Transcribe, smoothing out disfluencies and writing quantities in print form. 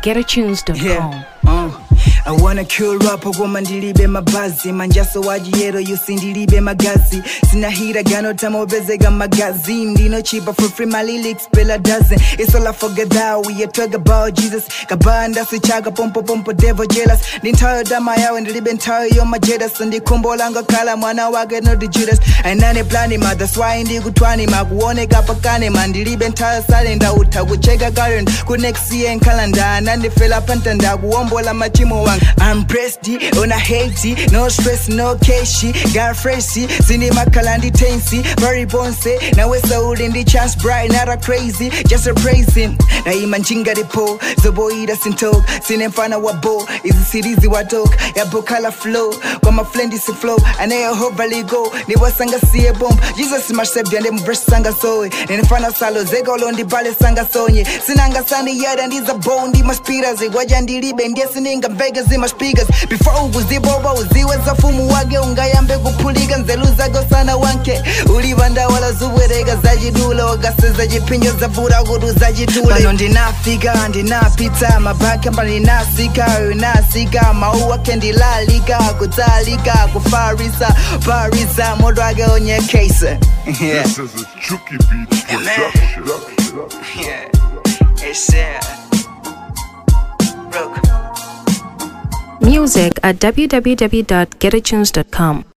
www.getatunes.com. I wanna kill rapper woman ndilibe mabazi manjaso wajiyero yusi ndilibe magazi sina hira gano tamobezega magazi ndino chipa for free my lyrics pela dozen it's all I forget that we talk about Jesus kabanda sichaga pompo devil jealous ndintayo dama yawe ndilibe ntayo yo majedas ndikumbolanga kala mwana wage no the Judas ainane plani ma that's why ndikutwani makuoneka pakane mandilibe ntayo sale ndauta kucheka current ku next year calendar nandifela pantanda kuombola machimo wang I'm pressed on a hate no stress no cash got freshy sini makalandi tensi very bonse now it's old in the chance bright not a crazy just a praising na imanchinga depo zoboida sintok sinemfana wabo izi series watok ya bokala flow kwa maflendi si flow anayo hovali go ni wasanga sie bomb Jesus mashebi ande mverse sanga soe nenfana salo zega londi bale sanga sonye sinanga sani yada ndiza bondi maspira zigwaja ndilibe ndiye sininga vega zima speakers before uziboba uziweza fumu wage ungayambe kupuliga nzeluza go sana wanke ulibanda wala zuwerega zajidula ogaseza jipinyo zavura gudu zajitule bano ndinapita mabaka mbali nasika mauwa kendilalika kutalika kufarisa parisa modwage onye case This is a Chucky Beats production. It's Rook. Music at www.getatunes.com.